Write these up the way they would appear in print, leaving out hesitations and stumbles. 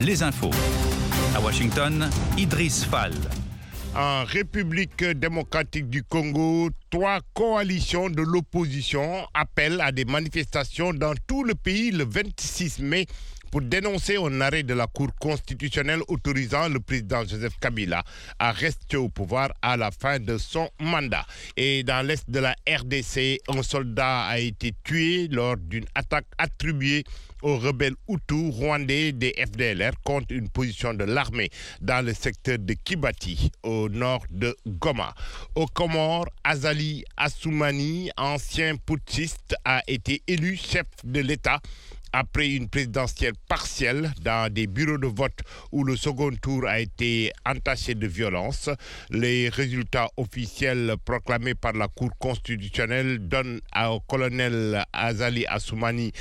Les infos. À Washington, Idriss Fall. En République démocratique du Congo, 3 coalitions de l'opposition appellent à des manifestations dans tout le pays le 26 mai pour dénoncer un arrêt de la Cour constitutionnelle autorisant le président Joseph Kabila à rester au pouvoir à la fin de son mandat. Et dans l'est de la RDC, un soldat a été tué lors d'une attaque attribuée aux rebelles Hutus rwandais des FDLR contre une position de l'armée dans le secteur de Kibati, au nord de Goma. Aux Comores, Azali Assoumani, ancien putschiste, a été élu chef de l'État après une présidentielle partielle dans des bureaux de vote où le second tour a été entaché de violence. Les résultats officiels proclamés par la Cour constitutionnelle donnent au colonel Azali Assoumani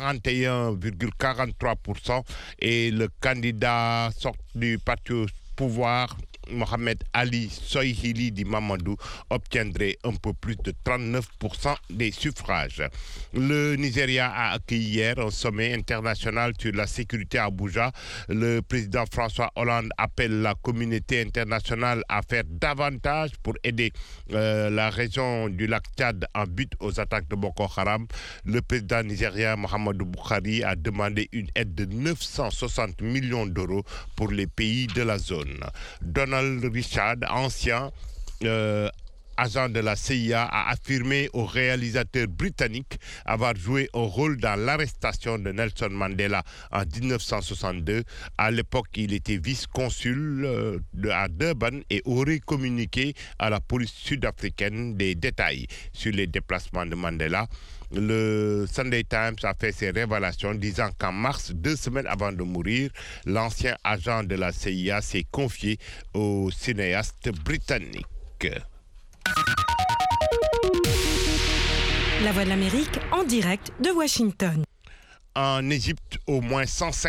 41,43% et le candidat sorti du parti au pouvoir, Mohamed Ali Soihili di Mamadou, obtiendrait un peu plus de 39% des suffrages. Le Nigeria a accueilli hier un sommet international sur la sécurité à Abuja. Le président François Hollande appelle la communauté internationale à faire davantage pour aider la région du lac Tchad en but aux attaques de Boko Haram. Le président nigérien Muhammadu Buhari a demandé une aide de 960 millions d'euros pour les pays de la zone. Donald Richard, ancien agent de la CIA, a affirmé au réalisateur britannique avoir joué un rôle dans l'arrestation de Nelson Mandela en 1962. À l'époque, il était vice-consul à Durban et aurait communiqué à la police sud-africaine des détails sur les déplacements de Mandela. Le Sunday Times a fait ses révélations disant qu'en mars, 2 semaines avant de mourir, l'ancien agent de la CIA s'est confié au cinéaste britannique. La Voix de l'Amérique en direct de Washington. En Égypte, au moins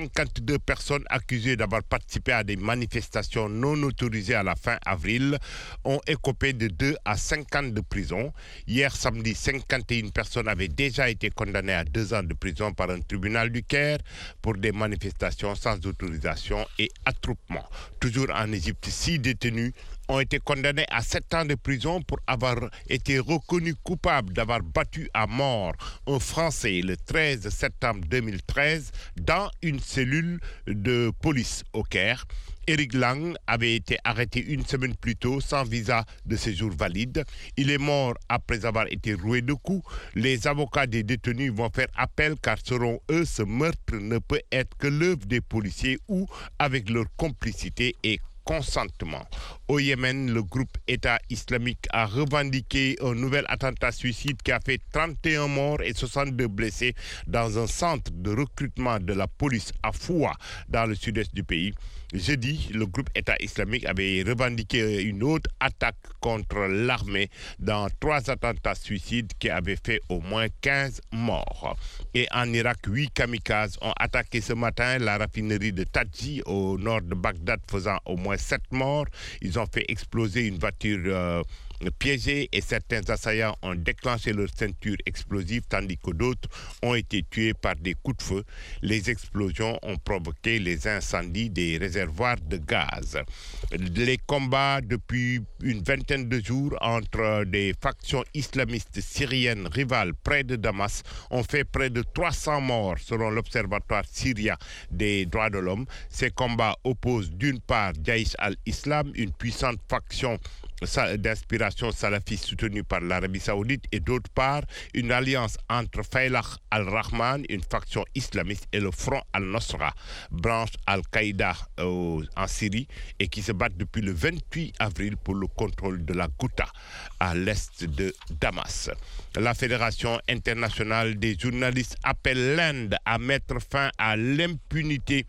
152 personnes accusées d'avoir participé à des manifestations non autorisées à la fin avril ont écopé de 2 à 5 ans de prison. Hier samedi, 51 personnes avaient déjà été condamnées à 2 ans de prison par un tribunal du Caire pour des manifestations sans autorisation et attroupement. Toujours en Égypte, 6 détenus ont été condamnés à 7 ans de prison pour avoir été reconnus coupables d'avoir battu à mort un Français le 13 septembre 2013 dans une cellule de police au Caire. Eric Lang avait été arrêté 1 semaine plus tôt sans visa de séjour valide. Il est mort après avoir été roué de coups. Les avocats des détenus vont faire appel car selon eux, ce meurtre ne peut être que l'œuvre des policiers ou avec leur complicité et consentement. Au Yémen, le groupe État islamique a revendiqué un nouvel attentat suicide qui a fait 31 morts et 62 blessés dans un centre de recrutement de la police à Foua, dans le sud-est du pays. Jeudi, le groupe État islamique avait revendiqué une autre attaque contre l'armée dans 3 attentats suicides qui avaient fait au moins 15 morts. Et en Irak, 8 kamikazes ont attaqué ce matin la raffinerie de Tadji au nord de Bagdad, faisant au moins 7 morts. Ils ont fait exploser une voiture piégés et certains assaillants ont déclenché leur ceinture explosive tandis que d'autres ont été tués par des coups de feu. Les explosions ont provoqué les incendies des réservoirs de gaz. Les combats depuis une vingtaine de jours entre des factions islamistes syriennes rivales près de Damas ont fait près de 300 morts selon l'Observatoire syrien des droits de l'homme. Ces combats opposent d'une part Daesh al-Islam, une puissante faction d'inspiration salafiste soutenue par l'Arabie Saoudite, et d'autre part une alliance entre Faylah al-Rahman, une faction islamiste, et le Front al-Nosra, branche Al-Qaïda en Syrie, et qui se battent depuis le 28 avril pour le contrôle de la Ghouta à l'est de Damas. La Fédération internationale des journalistes appelle l'Inde à mettre fin à l'impunité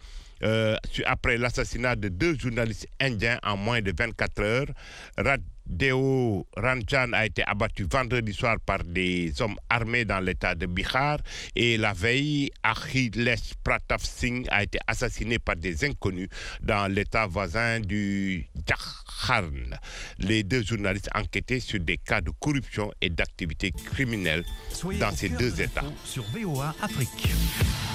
après l'assassinat de 2 journalistes indiens en moins de 24 heures. Deo Ranjan a été abattu vendredi soir par des hommes armés dans l'état de Bihar et la veille, Akhilesh Pratap Singh a été assassiné par des inconnus dans l'état voisin du Jharkhand. Les 2 journalistes enquêtaient sur des cas de corruption et d'activités criminelles dans ces 2 états. Sur VOA Afrique.